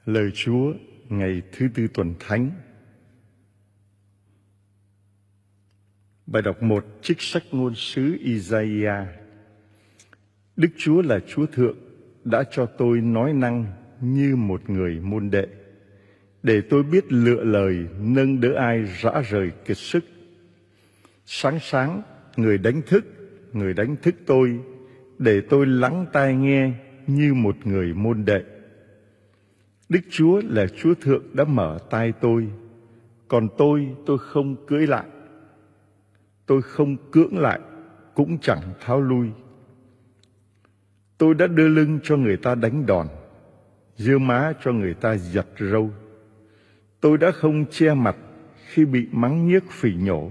Lời Chúa ngày thứ tư tuần Thánh. Bài đọc 1 trích sách ngôn sứ Isaiah. Đức Chúa là Chúa Thượng đã cho tôi nói năng như một người môn đệ, để tôi biết lựa lời nâng đỡ ai rã rời kiệt sức. Sáng sáng người đánh thức tôi, để tôi lắng tai nghe như một người môn đệ. Đức Chúa là Chúa Thượng đã mở tai tôi, còn tôi không cưỡi lại. Tôi không cưỡng lại, cũng chẳng tháo lui. Tôi đã đưa lưng cho người ta đánh đòn, giơ má cho người ta giật râu. Tôi đã không che mặt khi bị mắng nhiếc phỉ nhổ.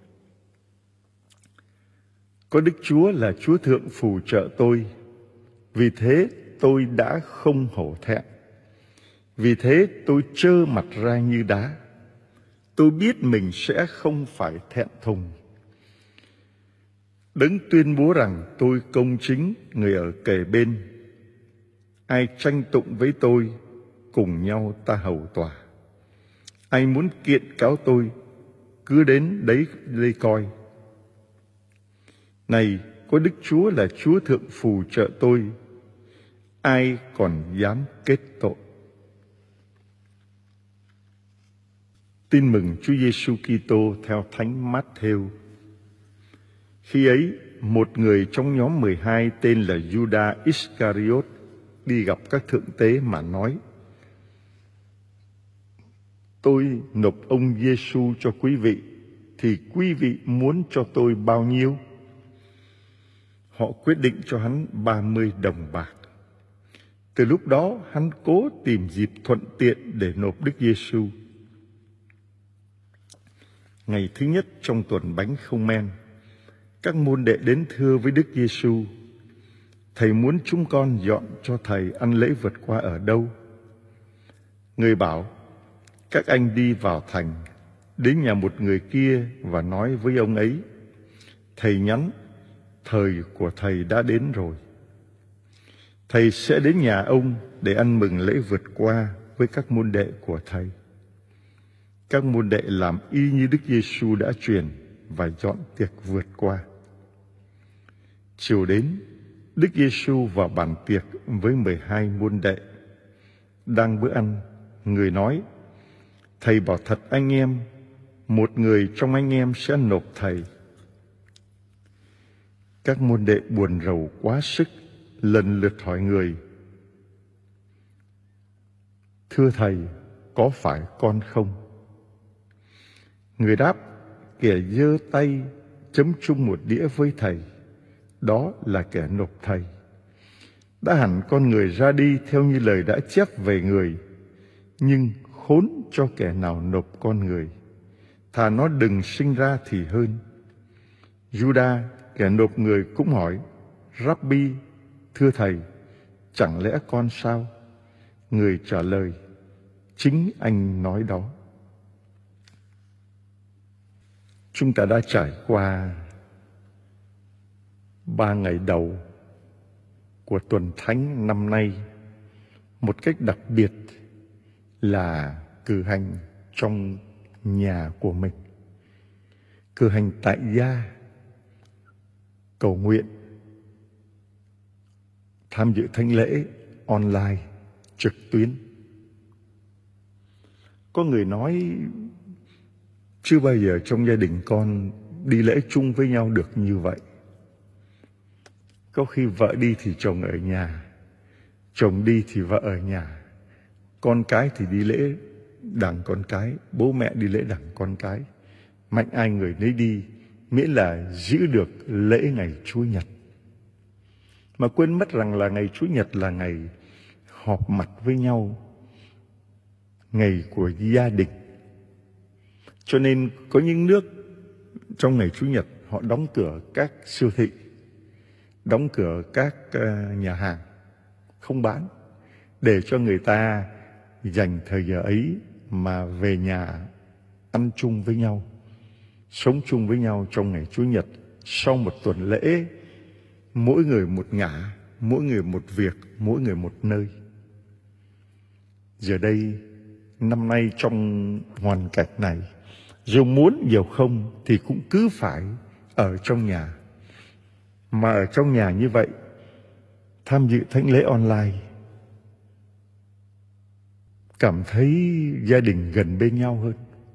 Có Đức Chúa là Chúa Thượng phù trợ tôi, vì thế tôi đã không hổ thẹn. Vì thế tôi trơ mặt ra như đá. Tôi biết mình sẽ không phải thẹn thùng. Đấng tuyên bố rằng tôi công chính, người ở kề bên. Ai tranh tụng với tôi, cùng nhau ta hầu tòa. Ai muốn kiện cáo tôi, cứ đến đấy đây coi. Này, có Đức Chúa là Chúa Thượng phù trợ tôi, ai còn dám kết tội? Tin mừng Chúa Giêsu Kitô theo Thánh Mát-thêu. Khi ấy, một người trong nhóm 12 tên là Giuđa Iscariot đi gặp các thượng tế mà nói: Tôi nộp ông Giêsu cho quý vị, thì quý vị muốn cho tôi bao nhiêu? Họ quyết định cho hắn 30 đồng bạc. Từ lúc đó, hắn cố tìm dịp thuận tiện để nộp Đức Giêsu. Ngày thứ nhất trong tuần bánh không men, các môn đệ đến thưa với Đức Giêsu: Thầy muốn chúng con dọn cho Thầy ăn lễ vượt qua ở đâu? Người bảo: Các anh đi vào thành, đến nhà một người kia và nói với ông ấy: Thầy nhắn, thời của Thầy đã đến rồi. Thầy sẽ đến nhà ông để ăn mừng lễ vượt qua với các môn đệ của Thầy. Các môn đệ làm y như Đức Giêsu đã truyền và dọn tiệc vượt qua. Chiều đến, Đức Giêsu vào bàn tiệc với 12 môn đệ. Đang bữa ăn, người nói: Thầy bảo thật anh em, một người trong anh em sẽ nộp Thầy. Các môn đệ buồn rầu quá sức, lần lượt hỏi người: Thưa Thầy, có phải con không? Người đáp: Kẻ giơ tay chấm chung một đĩa với Thầy, đó là kẻ nộp Thầy. Đã hẳn con người ra đi theo như lời đã chép về người, nhưng khốn cho kẻ nào nộp con người. Thà nó đừng sinh ra thì hơn. Giuđa, kẻ nộp người, cũng hỏi: Rabbi, thưa Thầy, chẳng lẽ con sao? Người trả lời: Chính anh nói đó. Chúng ta đã trải qua 3 ngày đầu của tuần Thánh năm nay một cách đặc biệt là cử hành trong nhà của mình, cử hành tại gia, cầu nguyện, tham dự thánh lễ online, trực tuyến. Có người nói chưa bao giờ trong gia đình con đi lễ chung với nhau được như vậy. Có khi vợ đi thì chồng ở nhà, chồng đi thì vợ ở nhà, con cái thì đi lễ đằng con cái, bố mẹ đi lễ đằng con cái. Mạnh ai người nấy đi, miễn là giữ được lễ ngày Chúa Nhật. Mà quên mất rằng là ngày Chúa Nhật là ngày họp mặt với nhau, ngày của gia đình. Cho nên có những nước trong ngày Chủ nhật họ đóng cửa các siêu thị, đóng cửa các nhà hàng, không bán, để cho người ta dành thời giờ ấy mà về nhà ăn chung với nhau, sống chung với nhau trong ngày Chủ nhật. Sau một tuần lễ, mỗi người một ngả, mỗi người một việc, mỗi người một nơi. Giờ đây, năm nay trong hoàn cảnh này, dù muốn dù không thì cũng cứ phải ở trong nhà. Mà ở trong nhà như vậy, tham dự thánh lễ online, cảm thấy gia đình gần bên nhau hơn.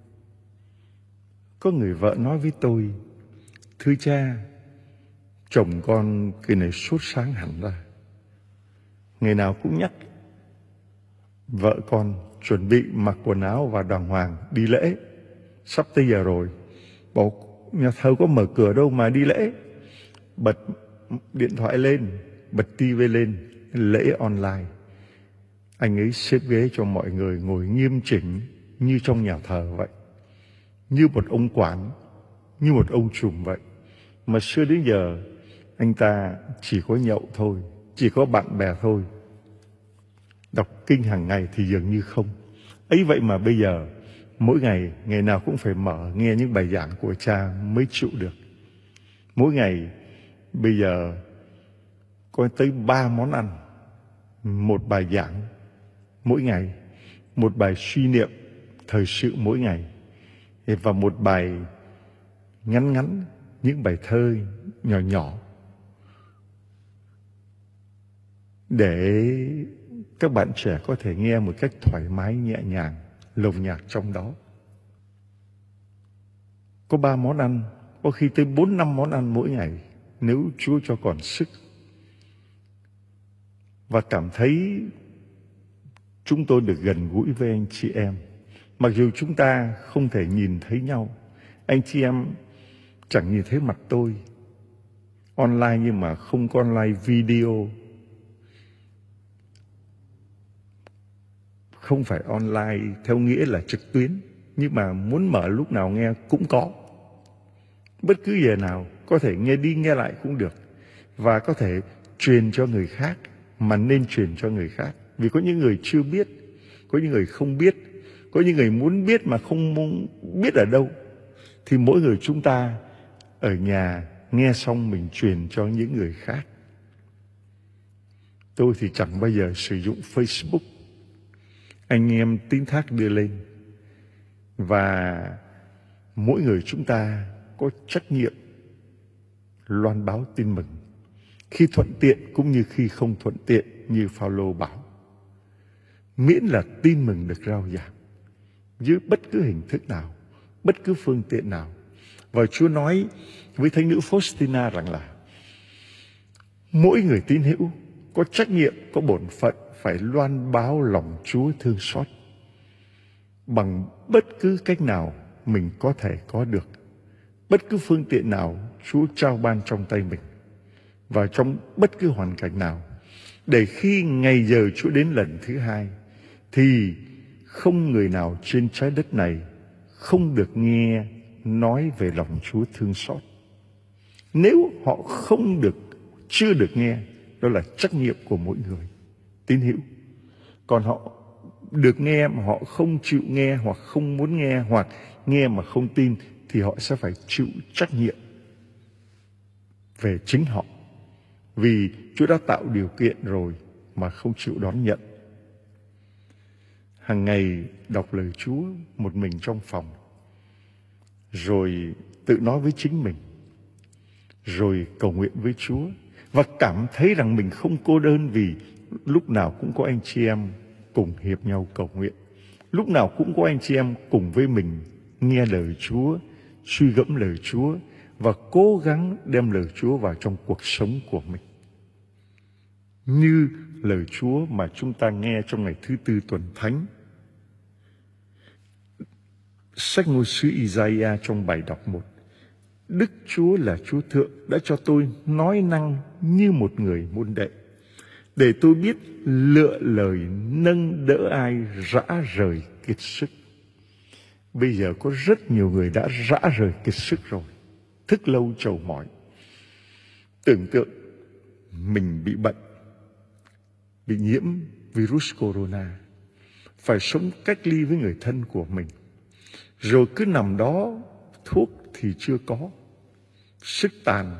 Có người vợ nói với tôi, thưa cha, chồng con kỳ này sốt sáng hẳn ra. Ngày nào cũng nhắc vợ con chuẩn bị mặc quần áo và đàng hoàng đi lễ. Sắp tới giờ rồi. Bảo nhà thờ có mở cửa đâu mà đi lễ. Bật điện thoại lên, bật tivi lên, lễ online. Anh ấy xếp ghế cho mọi người ngồi nghiêm chỉnh như trong nhà thờ vậy. Như một ông quản, như một ông trùm vậy. Mà xưa đến giờ, anh ta chỉ có nhậu thôi, chỉ có bạn bè thôi. Đọc kinh hàng ngày thì dường như không. Ấy vậy mà bây giờ, mỗi ngày, ngày nào cũng phải mở nghe những bài giảng của cha mới chịu được. Mỗi ngày, bây giờ, có tới 3 món ăn. Một bài giảng mỗi ngày, một bài suy niệm thời sự mỗi ngày, và một bài ngắn ngắn, những bài thơ nhỏ nhỏ, để các bạn trẻ có thể nghe một cách thoải mái, nhẹ nhàng, lồng nhạc trong đó. Có 3 món ăn, có khi tới 4-5 món ăn mỗi ngày, nếu Chúa cho còn sức. Và cảm thấy chúng tôi được gần gũi với anh chị em. Mặc dù chúng ta không thể nhìn thấy nhau, anh chị em chẳng nhìn thấy mặt tôi online, nhưng mà không có online video. Không phải online theo nghĩa là trực tuyến, nhưng mà muốn mở lúc nào nghe cũng có. Bất cứ giờ nào có thể nghe đi nghe lại cũng được. Và có thể truyền cho người khác, mà nên truyền cho người khác. Vì có những người chưa biết, có những người không biết, có những người muốn biết mà không muốn biết ở đâu. Thì mỗi người chúng ta ở nhà nghe xong mình truyền cho những người khác. Tôi thì chẳng bao giờ sử dụng Facebook. Anh em tín thác đưa lên. Và mỗi người chúng ta có trách nhiệm loan báo tin mừng, khi thuận tiện cũng như khi không thuận tiện, như Phao-lô bảo. Miễn là tin mừng được rao giảng dưới bất cứ hình thức nào, bất cứ phương tiện nào. Và Chúa nói với thánh nữ Faustina rằng là mỗi người tín hữu có trách nhiệm, có bổn phận phải loan báo lòng Chúa thương xót bằng bất cứ cách nào mình có thể có được, bất cứ phương tiện nào Chúa trao ban trong tay mình, và trong bất cứ hoàn cảnh nào, để khi ngày giờ Chúa đến lần thứ hai thì không người nào trên trái đất này không được nghe nói về lòng Chúa thương xót. Nếu họ không được, chưa được nghe, đó là trách nhiệm của mỗi người tín hữu. Còn họ được nghe mà họ không chịu nghe, hoặc không muốn nghe, hoặc nghe mà không tin, thì họ sẽ phải chịu trách nhiệm về chính họ. Vì Chúa đã tạo điều kiện rồi mà không chịu đón nhận. Hàng ngày đọc lời Chúa một mình trong phòng, rồi tự nói với chính mình, rồi cầu nguyện với Chúa, và cảm thấy rằng mình không cô đơn, vì lúc nào cũng có anh chị em cùng hiệp nhau cầu nguyện. Lúc nào cũng có anh chị em cùng với mình nghe lời Chúa, suy gẫm lời Chúa, và cố gắng đem lời Chúa vào trong cuộc sống của mình. Như lời Chúa mà chúng ta nghe trong ngày thứ Tư tuần Thánh. Sách ngôn sứ Isaiah trong bài đọc 1: Đức Chúa là Chúa Thượng đã cho tôi nói năng như một người môn đệ, để tôi biết lựa lời nâng đỡ ai rã rời kiệt sức. Bây giờ có rất nhiều người đã rã rời kiệt sức rồi, thức lâu trầu mỏi. Tưởng tượng mình bị bệnh, bị nhiễm virus corona, phải sống cách ly với người thân của mình, rồi cứ nằm đó, thuốc thì chưa có, sức tàn,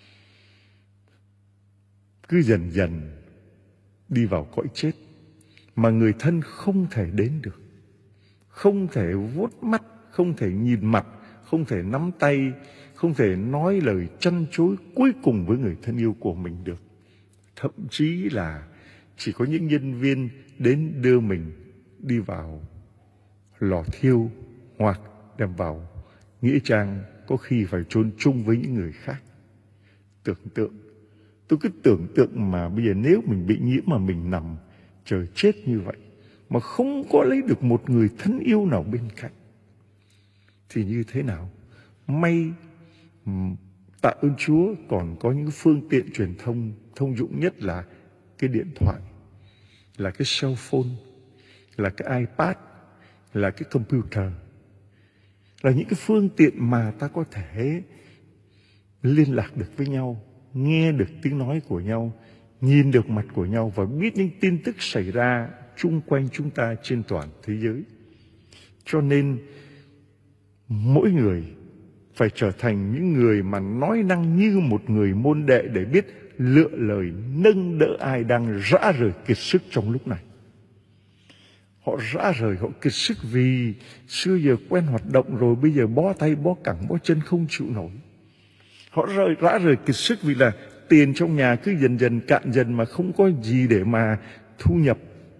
cứ dần dần đi vào cõi chết. mà người thân không thể đến được, không thể vuốt mắt, không thể nhìn mặt, không thể nắm tay, không thể nói lời trăn trối cuối cùng với người thân yêu của mình được. Thậm chí là chỉ có những nhân viên đến đưa mình đi vào lò thiêu hoặc đem vào nghĩa trang, có khi phải chôn chung với những người khác. Tưởng tượng, tôi cứ tưởng tượng mà bây giờ nếu mình bị nhiễm mà mình nằm chờ chết như vậy, mà không có lấy được một người thân yêu nào bên cạnh, thì như thế nào? May tạ ơn Chúa còn có những phương tiện truyền thông thông dụng nhất là cái điện thoại, là cái cell phone, là cái iPad, là cái computer, là những cái phương tiện mà ta có thể liên lạc được với nhau, nghe được tiếng nói của nhau, nhìn được mặt của nhau và biết những tin tức xảy ra chung quanh chúng ta trên toàn thế giới. Cho nên mỗi người phải trở thành những người mà nói năng như một người môn đệ để biết lựa lời nâng đỡ ai đang rã rời kiệt sức trong lúc này. Họ rã rời, họ kiệt sức vì xưa giờ quen hoạt động rồi, bây giờ bó tay, bó cẳng, bó chân không chịu nổi. Họ rã rời kiệt sức vì là tiền trong nhà cứ dần dần cạn dần mà không có gì để mà thu nhập.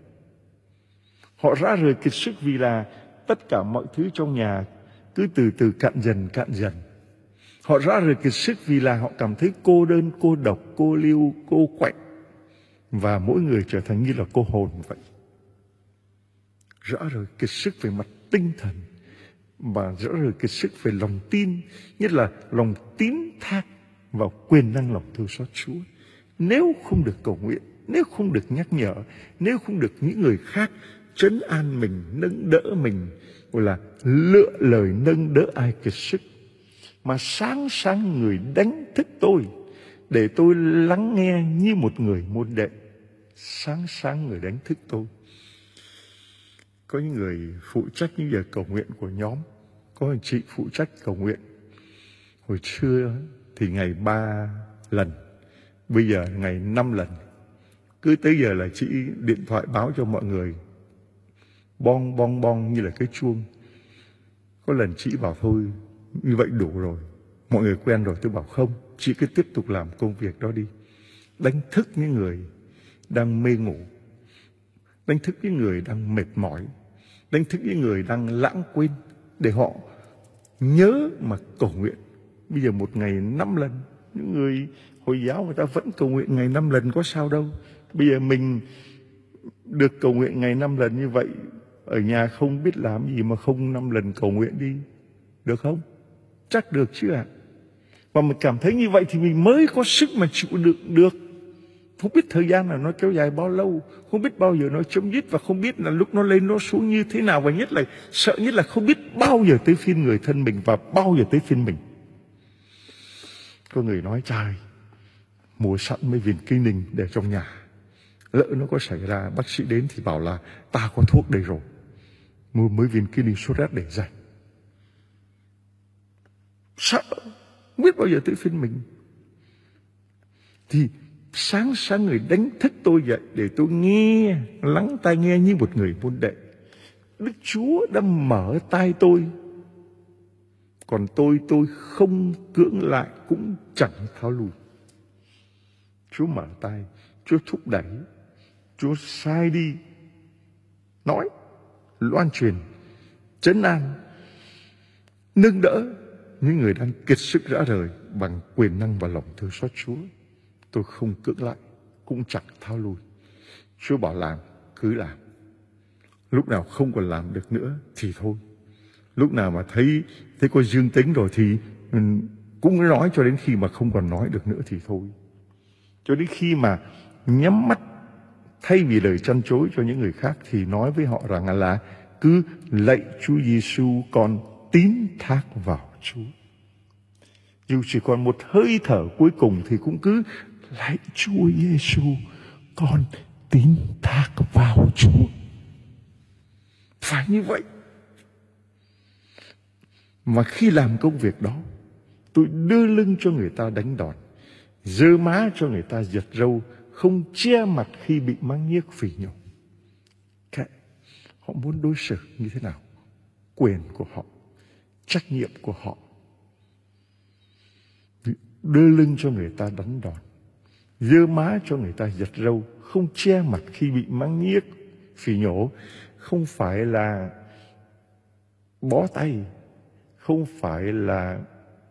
Họ rã rời kiệt sức vì là tất cả mọi thứ trong nhà cứ từ từ cạn dần. Họ rã rời kiệt sức vì là họ cảm thấy cô đơn, cô độc, cô liêu, cô quạnh, và mỗi người trở thành như là cô hồn vậy. Rã rời kiệt sức về mặt tinh thần và rã rời kiệt sức về lòng tin, nhất là lòng tín thác vào quyền năng lòng thương xót Chúa. Nếu không được cầu nguyện, nếu không được nhắc nhở, nếu không được những người khác trấn an mình, nâng đỡ mình, gọi là lựa lời nâng đỡ ai kiệt sức, mà sáng người đánh thức tôi để tôi lắng nghe như một người môn đệ. Sáng người đánh thức tôi. Có những người phụ trách những giờ cầu nguyện của nhóm, có anh chị phụ trách cầu nguyện. Hồi xưa thì ngày 3 lần, bây giờ ngày 5 lần. Cứ tới giờ là chị điện thoại báo cho mọi người, bong như là cái chuông. Có lần chị bảo thôi, như vậy đủ rồi, mọi người quen rồi. Tôi bảo không, chị cứ tiếp tục làm công việc đó đi. Đánh thức những người đang mê ngủ, đánh thức những người đang mệt mỏi, đánh thức những người đang lãng quên, để họ nhớ mà cầu nguyện. Bây giờ một ngày 5 lần, những người Hồi giáo người ta vẫn cầu nguyện ngày 5 lần, có sao đâu. Bây giờ mình được cầu nguyện ngày 5 lần như vậy, ở nhà không biết làm gì mà không 5 lần cầu nguyện đi, được không? Chắc được chứ ạ. Và mình cảm thấy như vậy thì mình mới có sức mà chịu đựng được. Không biết thời gian là nó kéo dài bao lâu, không biết bao giờ nó chấm dứt, và không biết là lúc nó lên nó xuống như thế nào, và nhất là sợ nhất là không biết bao giờ tới phiên người thân mình và bao giờ tới phiên mình. Có người nói trời, mua sẵn mấy viên kinh ninh để trong nhà, lỡ nó có xảy ra bác sĩ đến thì bảo là ta có thuốc đây rồi, mua mấy viên kinh ninh sốt rét để dành. Sợ, không biết bao giờ tới phiên mình. Thì sáng người đánh thức tôi dậy để tôi nghe, lắng tai nghe như một người môn đệ. Đức Chúa đã mở tai tôi, còn tôi không cưỡng lại cũng chẳng tháo lùi. Chúa mở tai, Chúa thúc đẩy, Chúa sai đi, nói, loan truyền, trấn an, nâng đỡ những người đang kiệt sức rã rời bằng quyền năng và lòng thương xót Chúa. Tôi không cưỡng lại, cũng chẳng tháo lui. Chúa bảo làm, cứ làm. Lúc nào không còn làm được nữa thì thôi. Lúc nào mà thấy có dương tính rồi thì cũng nói, cho đến khi mà không còn nói được nữa thì thôi. Cho đến khi mà nhắm mắt, thay vì lời trăn trối cho những người khác thì nói với họ rằng là cứ lạy Chúa Giêsu, con tín thác vào Chúa. Dù chỉ còn một hơi thở cuối cùng thì cũng cứ lạy Chúa Giêsu, con tín thác vào Chúa. Phải như vậy. Mà khi làm công việc đó, tôi đưa lưng cho người ta đánh đòn, giơ má cho người ta giật râu, không che mặt khi bị mắng nhiếc phỉ nhổ. họ muốn đối xử như thế nào, quyền của họ, trách nhiệm của họ. Đưa lưng cho người ta đánh đòn, giơ má cho người ta giật râu, không che mặt khi bị mắng nhiếc, phỉ nhổ, không phải là bó tay, không phải là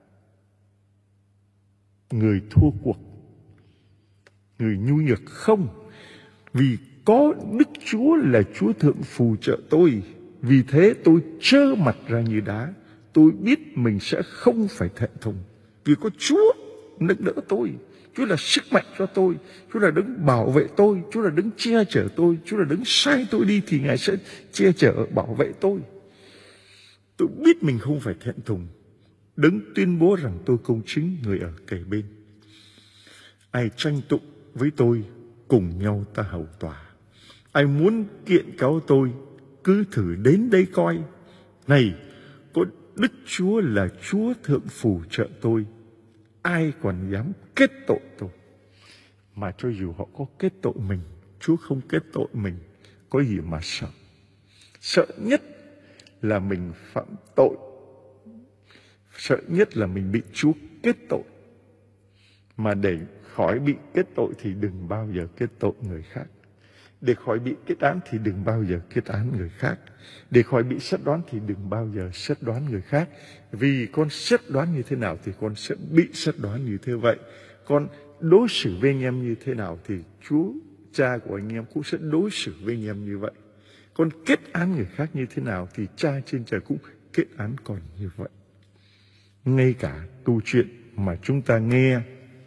người thua cuộc, người nhu nhược, không. Vì có Đức Chúa là Chúa thượng phù trợ tôi, vì thế tôi trơ mặt ra như đá. Tôi biết mình sẽ không phải thẹn thùng, vì có Chúa nâng đỡ tôi. Chúa là sức mạnh cho tôi, Chúa là đấng bảo vệ tôi, Chúa là đấng che chở tôi, Chúa là đấng sai tôi đi thì Ngài sẽ che chở bảo vệ tôi. Tôi biết mình không phải thẹn thùng. Đấng tuyên bố rằng tôi công chính, người ở kề bên. Ai tranh tụng với tôi, cùng nhau ta hầu tòa. Ai muốn kiện cáo tôi, cứ thử đến đây coi. Này, có Đức Chúa là Chúa thượng phù trợ tôi, ai còn dám kết tội tôi? Mà cho dù họ có kết tội mình, Chúa không kết tội mình, có gì mà sợ? Sợ nhất là mình phạm tội, sợ nhất là mình bị Chúa kết tội. Mà để khỏi bị kết tội thì đừng bao giờ kết tội người khác. Để khỏi bị kết án thì đừng bao giờ kết án người khác. Để khỏi bị xét đoán thì đừng bao giờ xét đoán người khác. Vì con xét đoán như thế nào thì con sẽ bị xét đoán như thế vậy. Con đối xử với anh em như thế nào thì Chúa Cha của anh em cũng sẽ đối xử với anh em như vậy. Con kết án người khác như thế nào thì Cha trên trời cũng kết án con như vậy. Ngay cả câu chuyện mà chúng ta nghe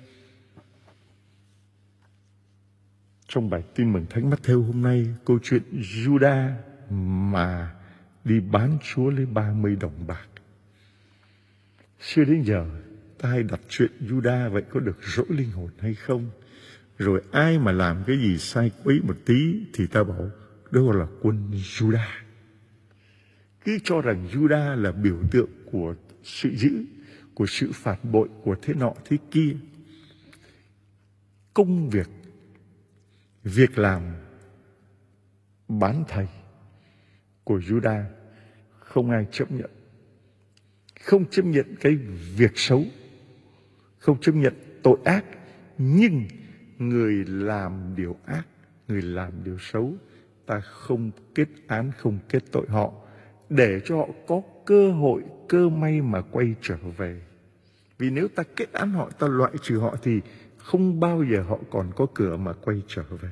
trong bài tin mừng Thánh Mát-thêu hôm nay, câu chuyện Giu-đa mà đi bán Chúa lấy 30 đồng bạc. Xưa đến giờ ta hay đặt chuyện Giu-đa vậy có được dỗi linh hồn hay không? Rồi ai mà làm cái gì sai quấy một tí thì ta bảo đó là quân Giu-đa. Cứ cho rằng Giu-đa là biểu tượng của sự dữ, của sự phản bội, của thế nọ thế kia. Công việc làm bán thầy của Giu-đa không ai chấp nhận. Không chấp nhận cái việc xấu, không chấp nhận tội ác, nhưng người làm điều ác, người làm điều xấu, ta không kết án, không kết tội họ, để cho họ có cơ hội, cơ may mà quay trở về. Vì nếu ta kết án họ, ta loại trừ họ thì không bao giờ họ còn có cửa mà quay trở về.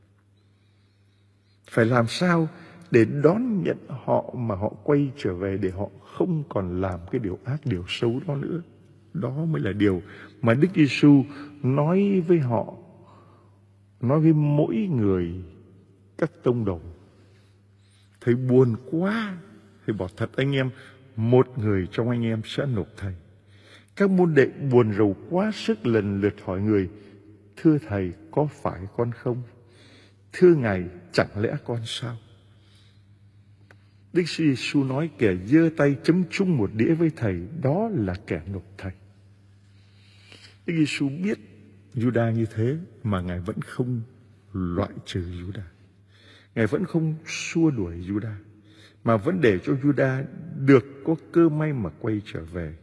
Phải làm sao để đón nhận họ mà họ quay trở về, để họ không còn làm cái điều ác, điều xấu đó nữa. Đó mới là điều mà Đức Giêsu nói với họ, nói với mỗi người các tông đồ. Thầy buồn quá, thầy bảo thật anh em, một người trong anh em sẽ nộp thầy. Các môn đệ buồn rầu quá sức lần lượt hỏi người: thưa thầy, có phải con không? Thưa Ngài, chẳng lẽ con sao? Đức Giêsu nói kẻ giơ tay chấm chung một đĩa với thầy, đó là kẻ nộp thầy. Đức Giêsu biết Giu-đa như thế mà Ngài vẫn không loại trừ Giu-đa. Ngài vẫn không xua đuổi Giu-đa, mà vẫn để cho Giu-đa được có cơ may mà quay trở về.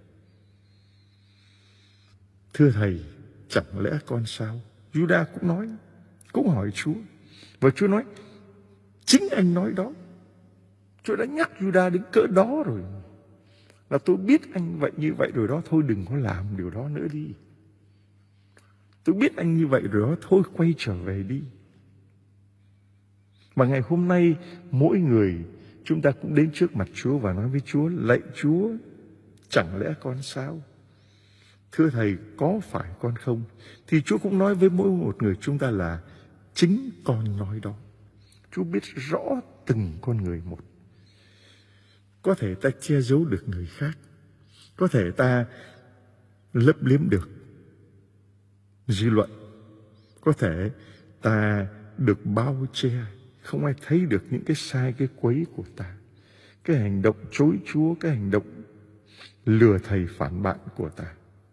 Thưa thầy, chẳng lẽ con sao? Giu-đa cũng nói, cũng hỏi Chúa. Và Chúa nói, chính anh nói đó. Chúa đã nhắc Giu-đa đến cỡ đó rồi. Là tôi biết anh vậy như vậy rồi đó, thôi đừng có làm điều đó nữa đi. Tôi biết anh như vậy rồi đó, thôi quay trở về đi. Mà ngày hôm nay, mỗi người chúng ta cũng đến trước mặt Chúa và nói với Chúa: lạy Chúa, chẳng lẽ con sao? Thưa thầy, có phải con không? Thì Chúa cũng nói với mỗi một người chúng ta là chính con nói đó. Chúa biết rõ từng con người một. Có thể ta che giấu được người khác, có thể ta lấp liếm được dư luận, có thể ta được bao che, không ai thấy được những cái sai, cái quấy của ta, cái hành động chối Chúa, cái hành động lừa thầy phản bạn của ta.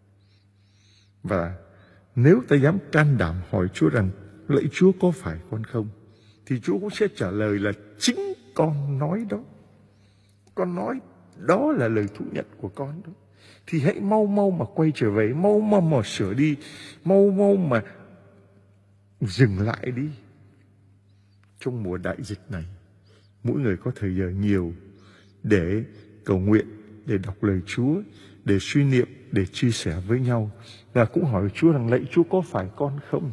Và nếu ta dám can đảm hỏi Chúa rằng: lạy Chúa, có phải con không? Thì Chúa cũng sẽ trả lời là chính con nói đó. Con nói đó là lời thú nhận của con đó. Thì hãy mau mau mà quay trở về, mau mau mà sửa đi, mau mau mà dừng lại đi. Trong mùa đại dịch này, mỗi người có thời giờ nhiều để cầu nguyện, để đọc lời Chúa, để suy niệm, để chia sẻ với nhau. Và cũng hỏi Chúa rằng lạy Chúa có phải con không?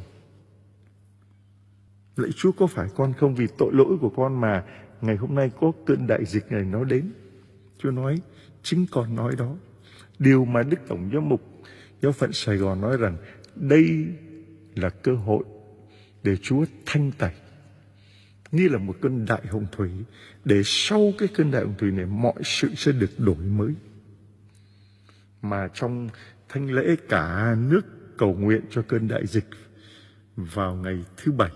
Lạy Chúa có phải con không? Vì tội lỗi của con mà ngày hôm nay có cơn đại dịch này nó đến. Chúa nói chính con nói đó. Điều mà Đức Tổng Giám mục Giáo phận Sài Gòn nói rằng đây là cơ hội để Chúa thanh tẩy, như là một cơn đại hồng thủy, để sau cái cơn đại hồng thủy này mọi sự sẽ được đổi mới. Mà trong thánh lễ cả nước cầu nguyện cho cơn đại dịch vào ngày thứ Bảy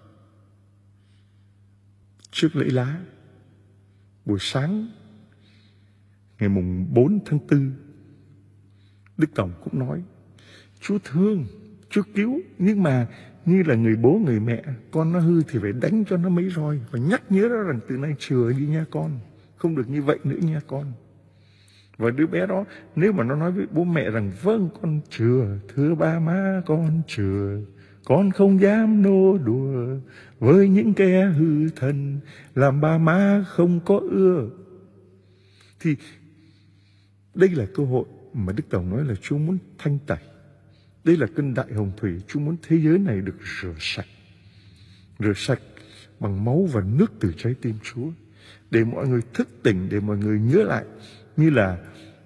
trước lễ lá, buổi sáng ngày mùng 4 tháng 4, Đức Tổng cũng nói Chúa thương, Chúa cứu, nhưng mà như là người bố người mẹ, con nó hư thì phải đánh cho nó mấy roi, và nhắc nhớ nó rằng từ nay chừa đi nha con, không được như vậy nữa nha con. Và đứa bé đó nếu mà nó nói với bố mẹ rằng vâng con chừa, thưa ba má con chừa, con không dám nô đùa với những kẻ hư thần, làm ba má không có ưa, thì đây là cơ hội mà Đức Tổng nói là Chúa muốn thanh tẩy. Đây là cơn đại hồng thủy, Chúa muốn thế giới này được rửa sạch bằng máu và nước từ trái tim Chúa, để mọi người thức tỉnh, để mọi người nhớ lại, như là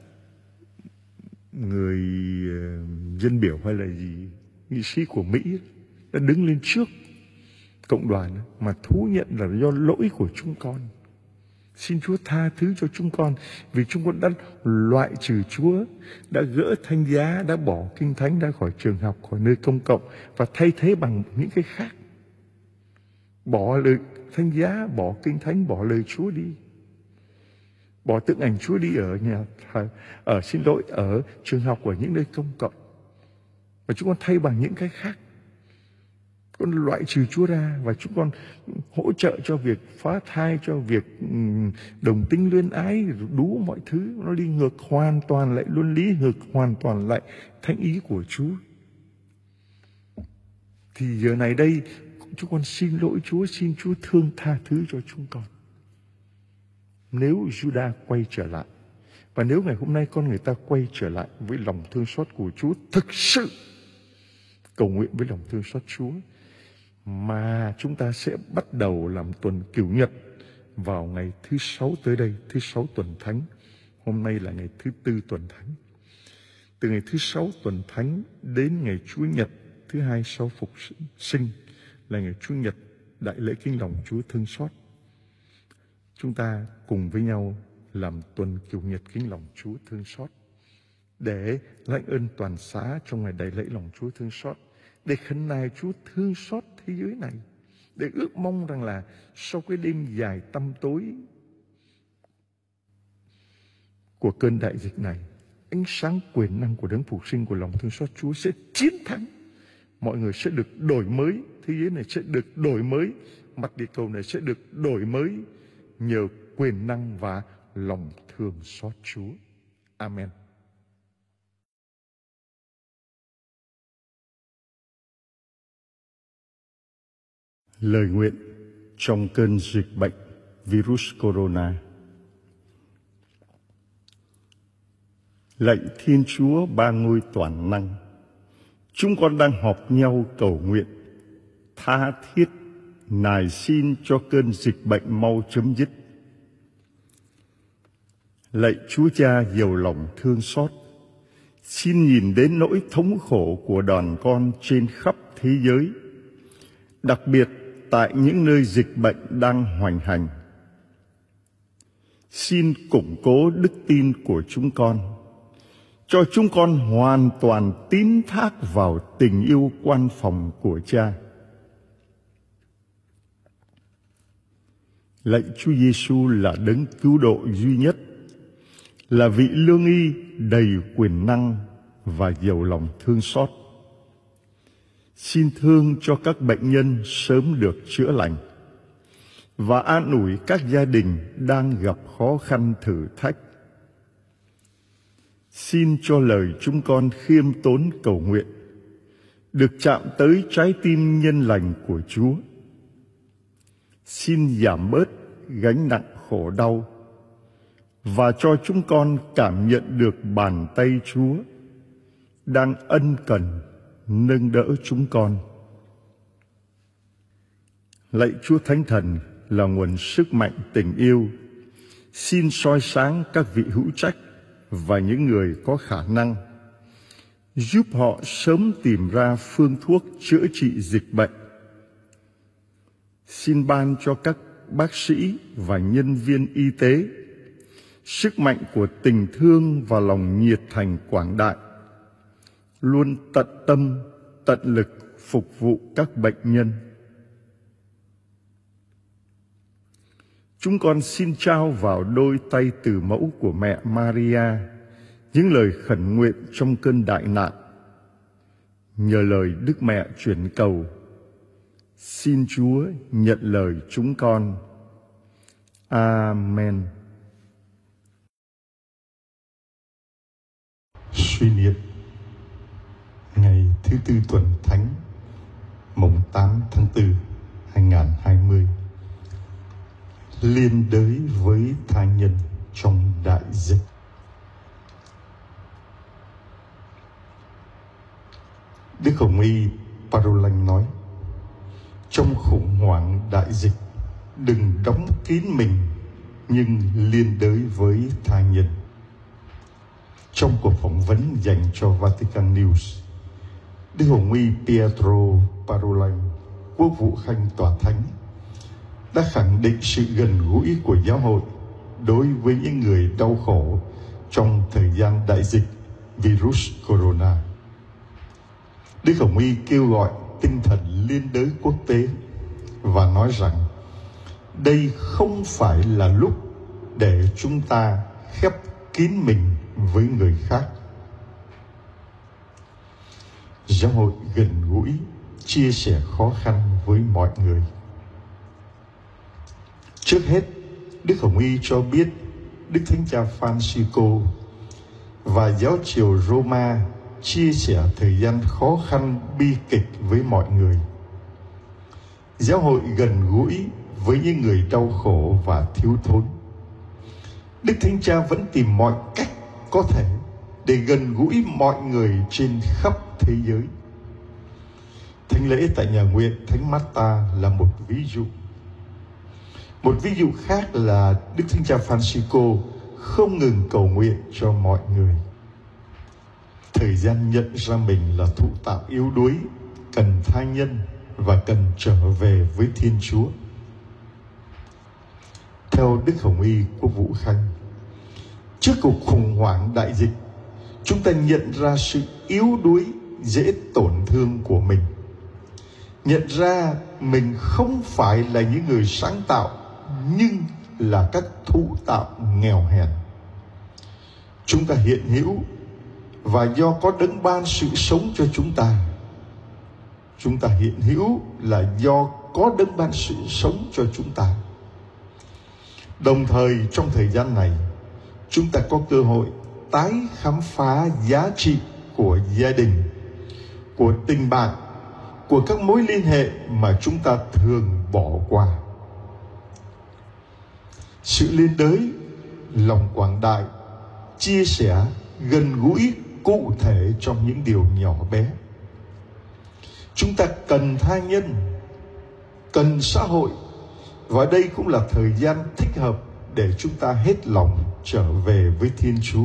người dân biểu hay là gì nghị sĩ của Mỹ đã đứng lên trước cộng đoàn mà thú nhận là do lỗi của chúng con. Xin Chúa tha thứ cho chúng con, vì chúng con đã loại trừ Chúa, đã gỡ thánh giá, đã bỏ kinh thánh ra khỏi trường học, khỏi nơi công cộng, và thay thế bằng những cái khác. Bỏ lời thánh giá, bỏ kinh thánh, bỏ lời Chúa đi, bỏ tượng ảnh Chúa đi ở trường học, ở những nơi công cộng, và chúng con thay bằng những cái khác. Con loại trừ Chúa ra, và chúng con hỗ trợ cho việc phá thai, cho việc đồng tính luyến ái, đủ mọi thứ. Nó đi ngược hoàn toàn lại luân lý, ngược hoàn toàn lại thánh ý của Chúa. Thì giờ này đây, chúng con xin lỗi Chúa, xin Chúa thương tha thứ cho chúng con. Nếu Judah quay trở lại, và nếu ngày hôm nay con người ta quay trở lại với lòng thương xót của Chúa, thực sự cầu nguyện với lòng thương xót Chúa, mà chúng ta sẽ bắt đầu làm tuần Cửu Nhật vào ngày thứ 6 tới đây, thứ 6 tuần Thánh. Hôm nay là ngày thứ 4 tuần Thánh. Từ ngày thứ 6 tuần Thánh đến ngày Chúa Nhật thứ 2 sau Phục Sinh là ngày Chúa Nhật Đại lễ Kính lòng Chúa thương xót. Chúng ta cùng với nhau làm tuần Cửu Nhật Kính lòng Chúa thương xót, để lãnh ơn toàn xá trong ngày Đại lễ lòng Chúa thương xót, để khấn nài Chúa thương xót thế giới này, để ước mong rằng là sau cái đêm dài tăm tối của cơn đại dịch này, ánh sáng quyền năng của đấng phục sinh, của lòng thương xót Chúa sẽ chiến thắng. Mọi người sẽ được đổi mới, thế giới này sẽ được đổi mới, mặt địa cầu này sẽ được đổi mới nhờ quyền năng và lòng thương xót Chúa. Amen. Lời nguyện trong cơn dịch bệnh virus corona. Lạy Thiên Chúa Ba Ngôi toàn năng, chúng con đang họp nhau cầu nguyện tha thiết nài xin cho cơn dịch bệnh mau chấm dứt. Lạy Chúa Cha giàu lòng thương xót, xin nhìn đến nỗi thống khổ của đàn con trên khắp thế giới, đặc biệt tại những nơi dịch bệnh đang hoành hành. Xin củng cố đức tin của chúng con, cho chúng con hoàn toàn tín thác vào tình yêu quan phòng của Cha. Lạy Chúa Giêsu là đấng cứu độ duy nhất, là vị lương y đầy quyền năng và giàu lòng thương xót. Xin thương cho các bệnh nhân sớm được chữa lành, và an ủi các gia đình đang gặp khó khăn thử thách. Xin cho lời chúng con khiêm tốn cầu nguyện được chạm tới trái tim nhân lành của Chúa. Xin giảm bớt gánh nặng khổ đau và cho chúng con cảm nhận được bàn tay Chúa đang ân cần nâng đỡ chúng con. Lạy Chúa Thánh Thần là nguồn sức mạnh tình yêu, xin soi sáng các vị hữu trách và những người có khả năng, giúp họ sớm tìm ra phương thuốc chữa trị dịch bệnh. Xin ban cho các bác sĩ và nhân viên y tế sức mạnh của tình thương và lòng nhiệt thành quảng đại, luôn tận tâm, tận lực phục vụ các bệnh nhân. Chúng con xin trao vào đôi tay từ mẫu của mẹ Maria những lời khẩn nguyện trong cơn đại nạn. Nhờ lời Đức Mẹ truyền cầu, xin Chúa nhận lời chúng con. Amen. Suy niệm ngày thứ Tư tuần Thánh, mùng 8 tháng 4, 2020. Liên đới với tha nhân trong đại dịch. Đức Hồng Y Parolin nói, trong khủng hoảng đại dịch, đừng đóng kín mình, nhưng liên đới với tha nhân. Trong cuộc phỏng vấn dành cho Vatican News, Đức Hồng Y Pietro Parolin, Quốc vụ Khanh Tòa Thánh, đã khẳng định sự gần gũi của giáo hội đối với những người đau khổ trong thời gian đại dịch virus corona. Đức Hồng Y kêu gọi tinh thần liên đới quốc tế và nói rằng đây không phải là lúc để chúng ta khép kín mình với người khác. Giáo hội gần gũi, chia sẻ khó khăn với mọi người. Trước hết, Đức Hồng Y cho biết Đức Thánh Cha Francisco và giáo triều Roma chia sẻ thời gian khó khăn bi kịch với mọi người. Giáo hội gần gũi với những người đau khổ và thiếu thốn. Đức Thánh Cha vẫn tìm mọi cách có thể để gần gũi mọi người trên khắp thế giới. Thánh lễ tại nhà nguyện Thánh Marta là một ví dụ. Một ví dụ khác là Đức Thánh Cha Francisco không ngừng cầu nguyện cho mọi người. Thời gian nhận ra mình là thụ tạo yếu đuối, cần tha nhân và cần trở về với Thiên Chúa. Theo Đức Hồng Y Quốc vụ Khanh, trước cuộc khủng hoảng đại dịch, chúng ta nhận ra sự yếu đuối, dễ tổn thương của mình. Nhận ra mình không phải là những người sáng tạo, nhưng là các thụ tạo nghèo hèn. Chúng ta hiện hữu và do có đấng ban sự sống cho chúng ta. Chúng ta hiện hữu là do có đấng ban sự sống cho chúng ta. Đồng thời trong thời gian này, chúng ta có cơ hội tái khám phá giá trị của gia đình, của tình bạn, của các mối liên hệ mà chúng ta thường bỏ qua. Sự liên đới, lòng quảng đại, chia sẻ, gần gũi cụ thể trong những điều nhỏ bé. Chúng ta cần tha nhân, cần xã hội, và đây cũng là thời gian thích hợp để chúng ta hết lòng trở về với Thiên Chúa.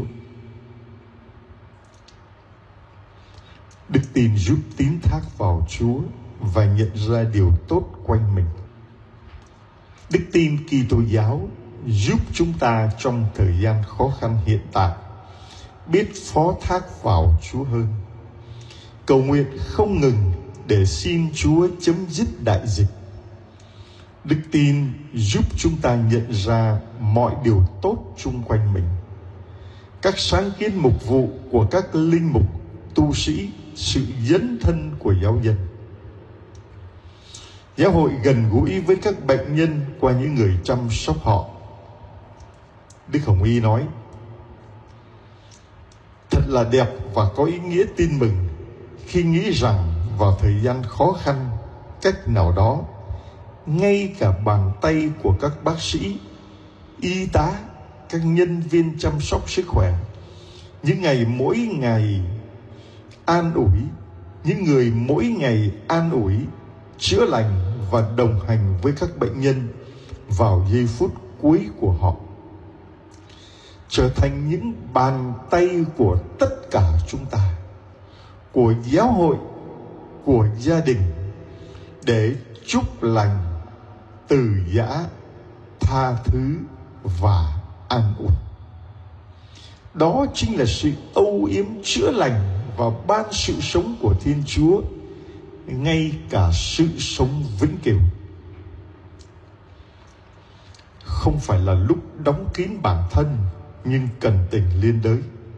Đức tin giúp tín thác vào Chúa và nhận ra điều tốt quanh mình. Đức tin Kitô giáo giúp chúng ta trong thời gian khó khăn hiện tại biết phó thác vào Chúa hơn, cầu nguyện không ngừng để xin Chúa chấm dứt đại dịch. Đức tin giúp chúng ta nhận ra mọi điều tốt chung quanh mình, các sáng kiến mục vụ của các linh mục, tu sĩ, sự dấn thân của giáo dân. Giáo hội gần gũi với các bệnh nhân qua những người chăm sóc họ. Đức Hồng Y nói, thật là đẹp và có ý nghĩa tin mừng khi nghĩ rằng vào thời gian khó khăn cách nào đó, ngay cả bàn tay của các bác sĩ, y tá, các nhân viên chăm sóc sức khỏe, mỗi ngày an ủi, những người mỗi ngày an ủi, chữa lành và đồng hành với các bệnh nhân vào giây phút cuối của họ, trở thành những bàn tay của tất cả chúng ta, của giáo hội, của gia đình, để chúc lành, từ giã, tha thứ và an ủi. Đó chính là sự âu yếm chữa lành và ban sự sống của Thiên Chúa, ngay cả sự sống vĩnh cửu. Không phải là lúc đóng kín bản thân, nhưng cần tình liên đới.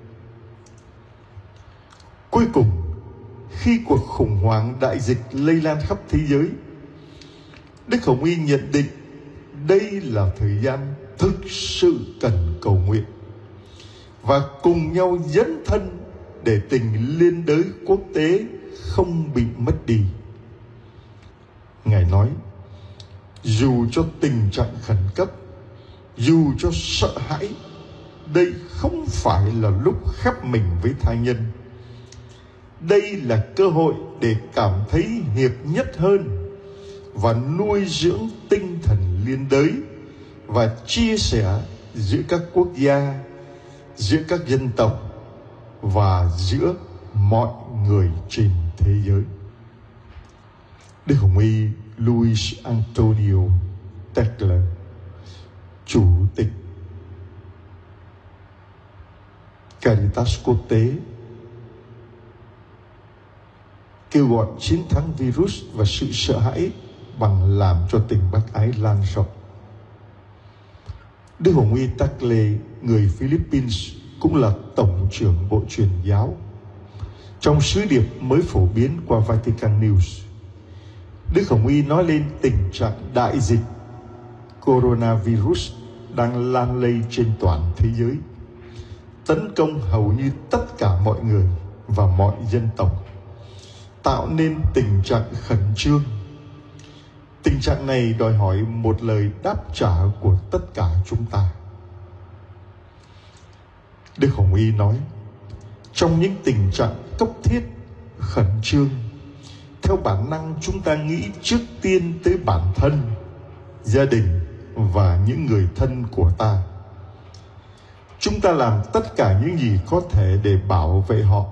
Cuối cùng, khi cuộc khủng hoảng đại dịch lây lan khắp thế giới, Đức Hồng Y nhận định đây là thời gian thực sự cần cầu nguyện và cùng nhau dấn thân để tình liên đới quốc tế không bị mất đi. Ngài nói, dù cho tình trạng khẩn cấp, dù cho sợ hãi, đây không phải là lúc khép mình với tha nhân. Đây là cơ hội để cảm thấy hiệp nhất hơn và nuôi dưỡng tinh thần liên đới và chia sẻ giữa các quốc gia, giữa các dân tộc và giữa mọi người trên thế giới. Đức Hồng Y Luis Antonio Tekle, Chủ tịch Caritas Quốc tế, kêu gọi chiến thắng virus và sự sợ hãi bằng làm cho tình bác ái lan rộng. Đức Hồng Y Tekle, người Philippines, cũng là Tổng trưởng Bộ Truyền giáo. Trong sứ điệp mới phổ biến qua Vatican News, Đức Hồng Y nói lên tình trạng đại dịch coronavirus đang lan lây trên toàn thế giới, tấn công hầu như tất cả mọi người và mọi dân tộc, tạo nên tình trạng khẩn trương. Tình trạng này đòi hỏi một lời đáp trả của tất cả chúng ta. Đức Hồng Y nói, trong những tình trạng cấp thiết, khẩn trương, theo bản năng chúng ta nghĩ trước tiên tới bản thân, gia đình và những người thân của ta. Chúng ta làm tất cả những gì có thể để bảo vệ họ.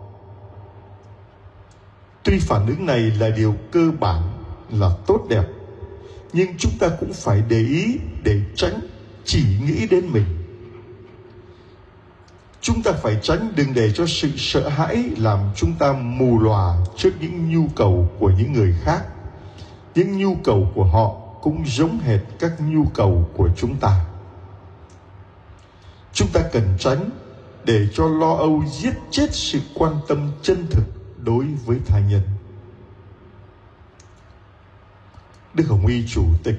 Tuy phản ứng này là điều cơ bản, là tốt đẹp, nhưng chúng ta cũng phải để ý để tránh chỉ nghĩ đến mình. Chúng ta phải tránh đừng để cho sự sợ hãi làm chúng ta mù lòa trước những nhu cầu của những người khác. Những nhu cầu của họ cũng giống hệt các nhu cầu của chúng ta. Chúng ta cần tránh để cho lo âu giết chết sự quan tâm chân thực đối với tha nhân. Đức Hồng Y Chủ tịch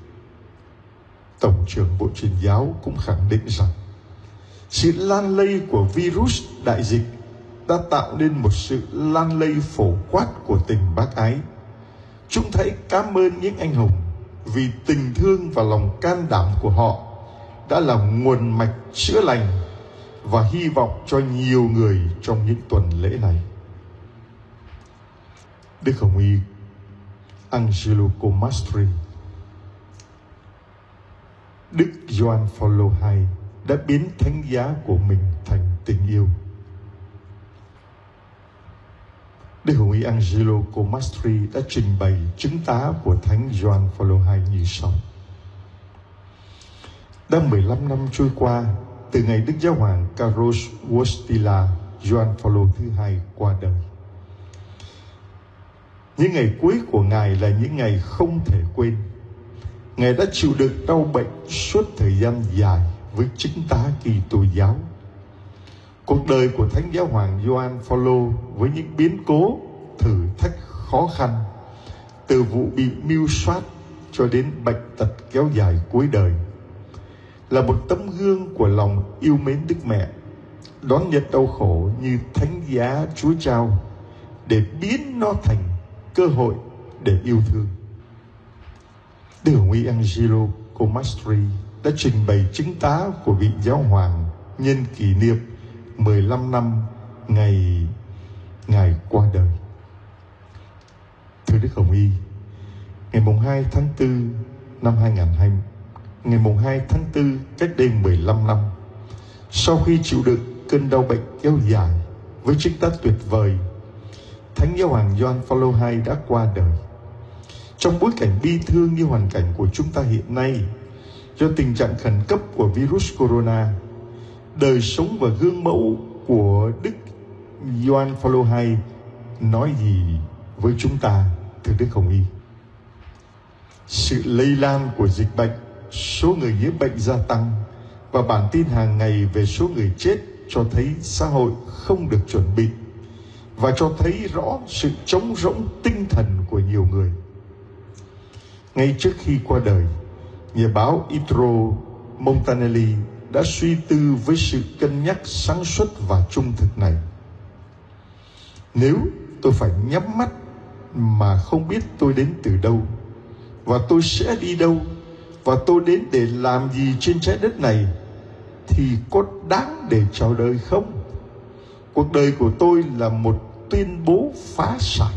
Tổng trưởng Bộ Truyền giáo cũng khẳng định rằng sự lan lây của virus đại dịch đã tạo nên một sự lan lây phổ quát của tình bác ái. Chúng hãy cảm ơn những anh hùng vì tình thương và lòng can đảm của họ đã là nguồn mạch chữa lành và hy vọng cho nhiều người trong những tuần lễ này. Đức Hồng Y Angelo Comastri, Đức Gioan Phaolô II đã biến thánh giá của mình thành tình yêu. Đức Hồng Y Angelo Comastri đã trình bày chứng tá của Thánh Gioan Phaolô II như sau. Đã 15 năm trôi qua từ ngày Đức Giáo hoàng Carlos Wojtyla Gioan Phaolô II qua đời. Những ngày cuối của Ngài là những ngày không thể quên. Ngài đã chịu đựng đau bệnh suốt thời gian dài với chứng tá Kitô giáo. Cuộc đời của Thánh Giáo hoàng Gioan Phaolô với những biến cố, thử thách khó khăn, từ vụ bị mưu soát cho đến bệnh tật kéo dài cuối đời, là một tấm gương của lòng yêu mến Đức Mẹ, đón nhận đau khổ như thánh giá Chúa trao để biến nó thành cơ hội để yêu thương. Đức Hồng Y Angelo Comastri đã trình bày chứng tá của vị giáo hoàng nhân kỷ niệm 15 năm ngày Ngài qua đời. Thưa Đức Hồng Y, ngày 2 tháng 4 năm 2020, ngày 2 tháng 4 cách đây 15 năm, sau khi chịu đựng cơn đau bệnh kéo dài với chứng tá tuyệt vời, Thánh Giáo hoàng Gioan Phaolô II đã qua đời. Trong bối cảnh bi thương như hoàn cảnh của chúng ta hiện nay, do tình trạng khẩn cấp của virus corona, đời sống và gương mẫu của Đức Gioan Phaolô II nói gì với chúng ta, thưa Đức Hồng Y? Sự lây lan của dịch bệnh, số người nhiễm bệnh gia tăng và bản tin hàng ngày về số người chết cho thấy xã hội không được chuẩn bị và cho thấy rõ sự trống rỗng tinh thần của nhiều người. Ngay trước khi qua đời, nhà báo Italo Montanelli đã suy tư với sự cân nhắc sáng suốt và trung thực này. Nếu tôi phải nhắm mắt mà không biết tôi đến từ đâu, và tôi sẽ đi đâu, và tôi đến để làm gì trên trái đất này, thì có đáng để chào đời không? Cuộc đời của tôi là một tuyên bố phá sản.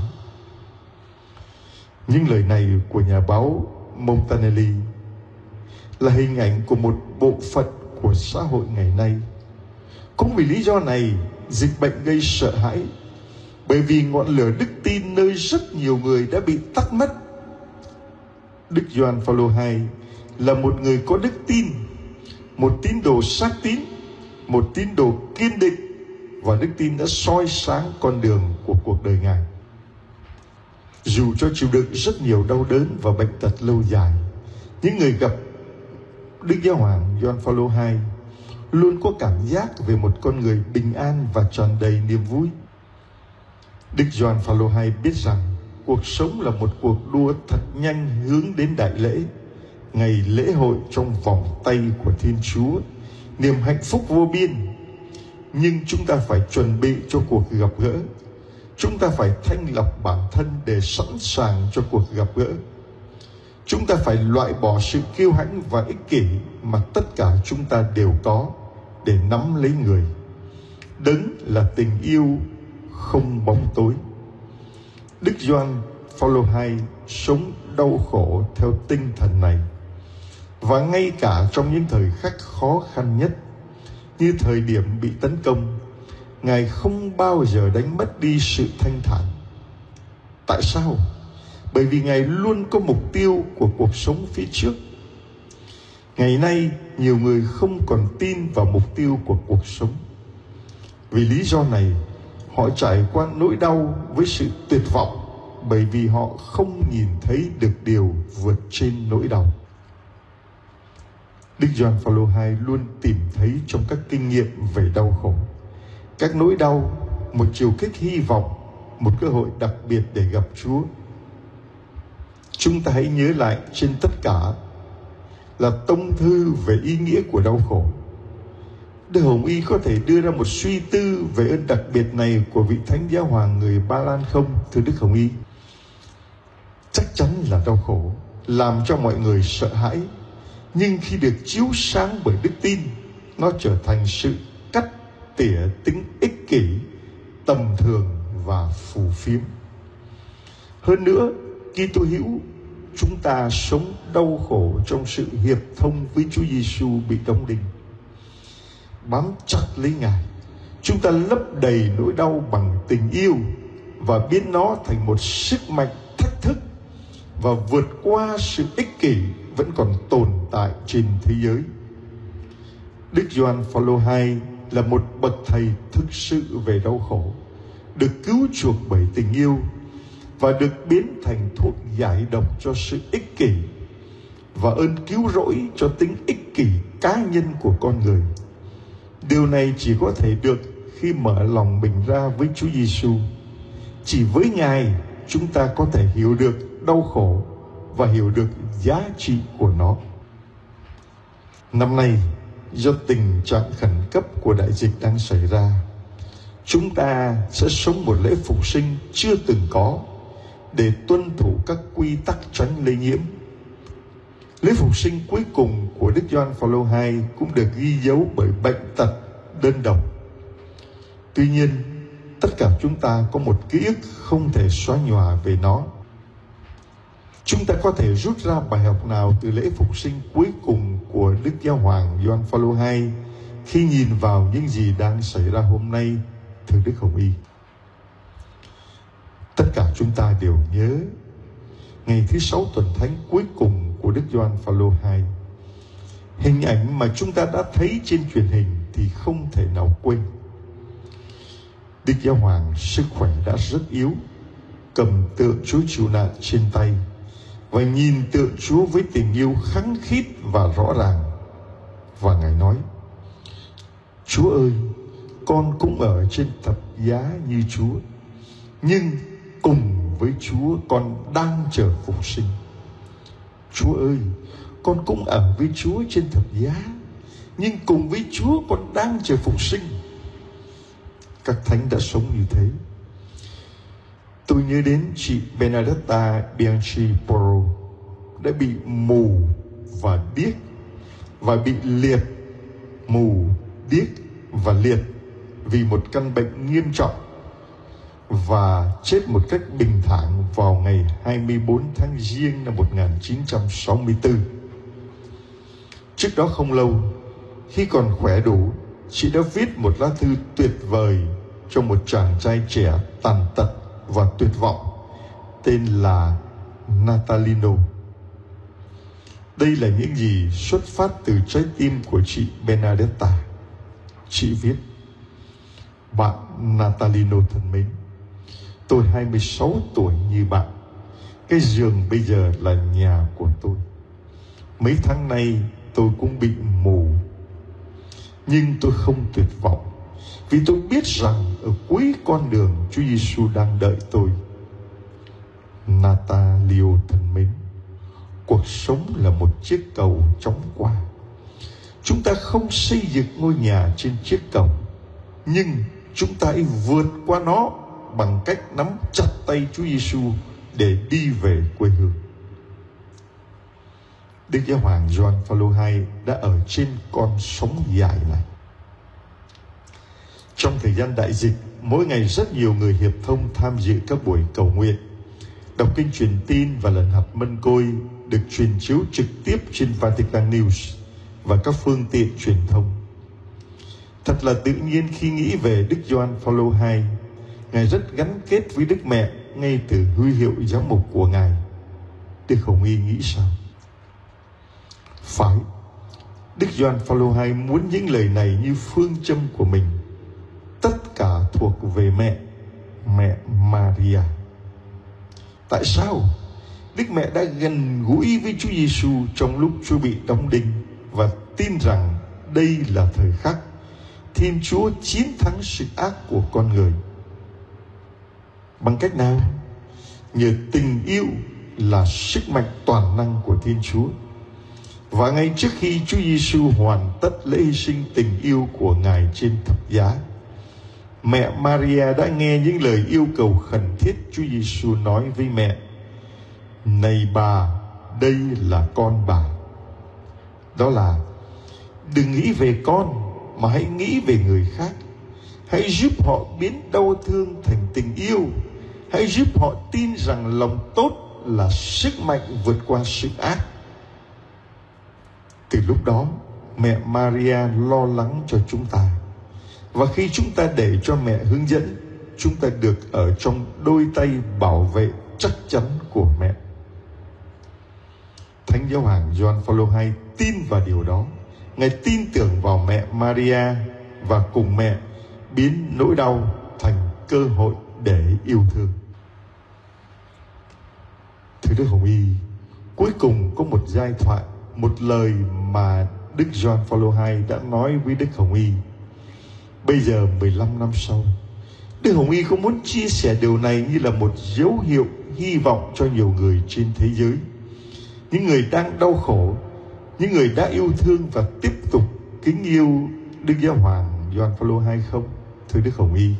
Những lời này của nhà báo Montanelli là hình ảnh của một bộ phận của xã hội ngày nay. Cũng vì lý do này, dịch bệnh gây sợ hãi, bởi vì ngọn lửa đức tin nơi rất nhiều người đã bị tắt mất. Đức Gioan Phaolô II là một người có đức tin, một tín đồ xác tín, một tín đồ kiên định, và đức tin đã soi sáng con đường của cuộc đời Ngài. Dù cho chịu đựng rất nhiều đau đớn và bệnh tật lâu dài, những người gặp Đức Giáo hoàng Gioan Phaolô II luôn có cảm giác về một con người bình an và tràn đầy niềm vui. Đức Gioan Phaolô II biết rằng cuộc sống là một cuộc đua thật nhanh hướng đến đại lễ, ngày lễ hội trong vòng tay của Thiên Chúa, niềm hạnh phúc vô biên. Nhưng chúng ta phải chuẩn bị cho cuộc gặp gỡ. Chúng ta phải thanh lọc bản thân để sẵn sàng cho cuộc gặp gỡ. Chúng ta phải loại bỏ sự kiêu hãnh và ích kỷ mà tất cả chúng ta đều có để nắm lấy người. Đấng là tình yêu không bóng tối. Đức Gioan Phaolô II sống đau khổ theo tinh thần này. Và ngay cả trong những thời khắc khó khăn nhất, như thời điểm bị tấn công, Ngài không bao giờ đánh mất đi sự thanh thản. Tại sao? Bởi vì Ngài luôn có mục tiêu của cuộc sống phía trước. Ngày nay, nhiều người không còn tin vào mục tiêu của cuộc sống. Vì lý do này, họ trải qua nỗi đau với sự tuyệt vọng, bởi vì họ không nhìn thấy được điều vượt trên nỗi đau. Đức Gioan Phaolô II luôn tìm thấy trong các kinh nghiệm về đau khổ, các nỗi đau, một chiều kích hy vọng, một cơ hội đặc biệt để gặp Chúa. Chúng ta hãy nhớ lại trên tất cả là tông thư về ý nghĩa của đau khổ. Đức Hồng Y có thể đưa ra một suy tư về ơn đặc biệt này của vị Thánh Giáo hoàng người Ba Lan không, thưa Đức Hồng Y? Chắc chắn là đau khổ, làm cho mọi người sợ hãi. Nhưng khi được chiếu sáng bởi đức tin, nó trở thành sự cắt tỉa tính ích kỷ, tầm thường và phù phiếm. Hơn nữa, Kitô hữu, chúng ta sống đau khổ trong sự hiệp thông với Chúa Giêsu bị đóng đinh. Bám chặt lấy Ngài, chúng ta lấp đầy nỗi đau bằng tình yêu và biến nó thành một sức mạnh thách thức và vượt qua sự ích kỷ vẫn còn tồn tại trên thế giới. Đức Gioan Phaolô II là một bậc thầy thực sự về đau khổ, được cứu chuộc bởi tình yêu và được biến thành thuốc giải độc cho sự ích kỷ và ơn cứu rỗi cho tính ích kỷ cá nhân của con người. Điều này chỉ có thể được khi mở lòng mình ra với Chúa Giêsu. Chỉ với Ngài chúng ta có thể hiểu được đau khổ và hiểu được giá trị của nó. Năm nay, do tình trạng khẩn cấp của đại dịch đang xảy ra, chúng ta sẽ sống một lễ phục sinh chưa từng có để tuân thủ các quy tắc tránh lây nhiễm. Lễ phục sinh cuối cùng của Đức Gioan Phaolô II cũng được ghi dấu bởi bệnh tật đơn độc. Tuy nhiên, tất cả chúng ta có một ký ức không thể xóa nhòa về nó. Chúng ta có thể rút ra bài học nào từ lễ phục sinh cuối cùng của Đức Giáo hoàng Gioan Phaolô II khi nhìn vào những gì đang xảy ra hôm nay, thưa Đức Hồng Y? Tất cả chúng ta đều nhớ ngày thứ 6 tuần thánh cuối cùng của Đức Gioan Phaolô II. Hình ảnh mà chúng ta đã thấy trên truyền hình thì không thể nào quên. Đức Giáo hoàng sức khỏe đã rất yếu, cầm tượng Chúa chịu nạn trên tay và nhìn tượng Chúa với tình yêu khăng khít và rõ ràng. Và Ngài nói: Chúa ơi, con cũng ở trên thập giá như Chúa, nhưng cùng với Chúa con đang chờ phục sinh. Chúa ơi, con cũng ở với Chúa trên thập giá, nhưng cùng với Chúa con đang chờ phục sinh. Các thánh đã sống như thế. Tôi nhớ đến chị Benedetta Bianchi Porro đã bị mù và điếc và bị liệt, mù, điếc và liệt vì một căn bệnh nghiêm trọng và chết một cách bình thản vào ngày 24 tháng Giêng năm 1964. Trước đó không lâu, khi còn khỏe đủ, chị đã viết một lá thư tuyệt vời cho một chàng trai trẻ tàn tật và tuyệt vọng tên là Natalino. Đây là những gì xuất phát từ trái tim của chị Benedetta. Chị viết: Bạn Natalino thân mến, tôi 26 tuổi như bạn. Cái giường bây giờ là nhà của tôi. Mấy tháng nay tôi cũng bị mù, nhưng tôi không tuyệt vọng, vì tôi biết rằng ở cuối con đường Chúa Giêsu đang đợi tôi. Natalio thân mến, cuộc sống là một chiếc cầu chóng qua. Chúng ta không xây dựng ngôi nhà trên chiếc cầu, nhưng chúng ta hãy vượt qua nó bằng cách nắm chặt tay Chúa Giêsu để đi về quê hương. Đức Giáo hoàng Gioan Phaolô II đã ở trên con sóng dài này. Trong thời gian đại dịch, mỗi ngày rất nhiều người hiệp thông tham dự các buổi cầu nguyện, đọc kinh truyền tin và lần hạt mân côi được truyền chiếu trực tiếp trên Vatican News và các phương tiện truyền thông. Thật là tự nhiên khi nghĩ về Đức Gioan Phaolô II. Ngài rất gắn kết với Đức Mẹ ngay từ huy hiệu giám mục của Ngài. Đức Hồng Y nghĩ sao? Phải, Đức Gioan Phaolô II muốn những lời này như phương châm của mình. Tất cả thuộc về mẹ, mẹ Maria. Tại sao? Đức Mẹ đã gần gũi với Chúa Giêsu trong lúc Chúa bị đóng đinh và tin rằng đây là thời khắc Thiên Chúa chiến thắng sự ác của con người. Bằng cách nào? Nhờ tình yêu là sức mạnh toàn năng của Thiên Chúa. Và ngay trước khi Chúa Giêsu hoàn tất lễ hy sinh tình yêu của Ngài trên thập giá, mẹ Maria đã nghe những lời yêu cầu khẩn thiết Chúa Giêsu nói với mẹ: Này bà, đây là con bà. Đó là: đừng nghĩ về con mà hãy nghĩ về người khác. Hãy giúp họ biến đau thương thành tình yêu. Hãy giúp họ tin rằng lòng tốt là sức mạnh vượt qua sự ác. Từ lúc đó, mẹ Maria lo lắng cho chúng ta. Và khi chúng ta để cho mẹ hướng dẫn, chúng ta được ở trong đôi tay bảo vệ chắc chắn của mẹ. Thánh Giáo hoàng Gioan Phaolô II tin vào điều đó. Ngài tin tưởng vào mẹ Maria và cùng mẹ biến nỗi đau thành cơ hội để yêu thương. Thưa Đức Hồng Y, cuối cùng có một giai thoại, một lời mà Đức Gioan Phaolô II đã nói với Đức Hồng Y. Bây giờ 15 năm sau, Đức Hồng Y không muốn chia sẻ điều này như là một dấu hiệu hy vọng cho nhiều người trên thế giới. Những người đang đau khổ, những người đã yêu thương và tiếp tục kính yêu Đức Giáo hoàng Gioan Phaolô II không? Thưa Đức Hồng Y,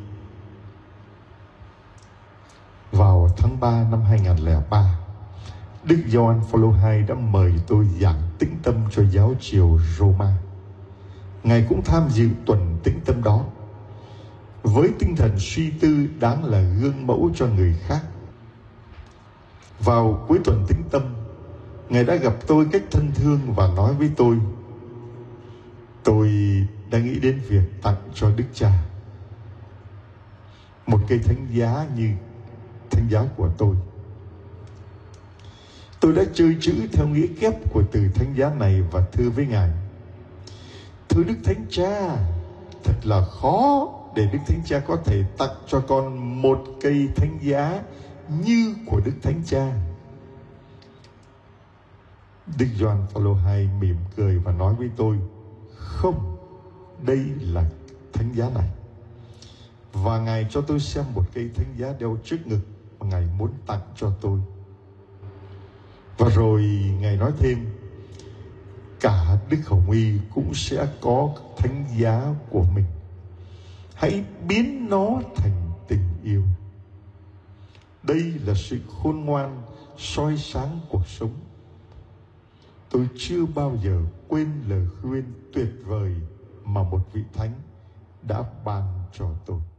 vào tháng 3 năm 2003, Đức Gioan Phaolô II đã mời tôi giảng tĩnh tâm cho giáo triều Roma. Ngài cũng tham dự tuần tĩnh tâm đó với tinh thần suy tư đáng là gương mẫu cho người khác. Vào cuối tuần tĩnh tâm, Ngài đã gặp tôi cách thân thương và nói với tôi đã nghĩ đến việc tặng cho Đức Cha một cây thánh giá như thánh giá của tôi. Tôi đã chơi chữ theo nghĩa kép của từ thánh giá này và thưa với Ngài: thưa Đức Thánh Cha, thật là khó để Đức Thánh Cha có thể tặng cho con một cây thánh giá như của Đức Thánh Cha. Đức Gioan Phaolô II mỉm cười và nói với tôi: không, đây là thánh giá này. Và Ngài cho tôi xem một cây thánh giá đeo trước ngực mà Ngài muốn tặng cho tôi. Và rồi Ngài nói thêm: cả Đức Hồng Y cũng sẽ có thánh giá của mình. Hãy biến nó thành tình yêu. Đây là sự khôn ngoan soi sáng cuộc sống. Tôi chưa bao giờ quên lời khuyên tuyệt vời mà một vị thánh đã ban cho tôi.